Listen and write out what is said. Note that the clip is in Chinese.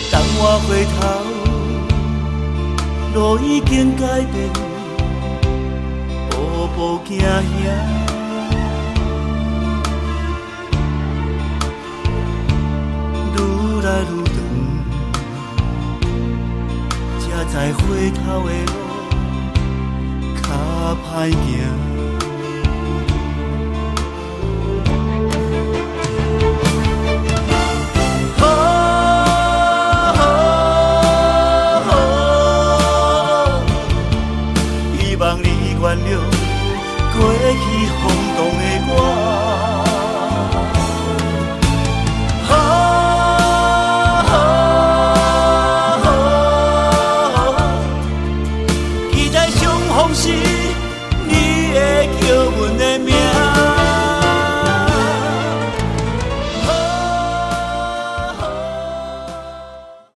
当我回头，路已经改变，步步行兄。愈来愈长，才知回头的路较歹行。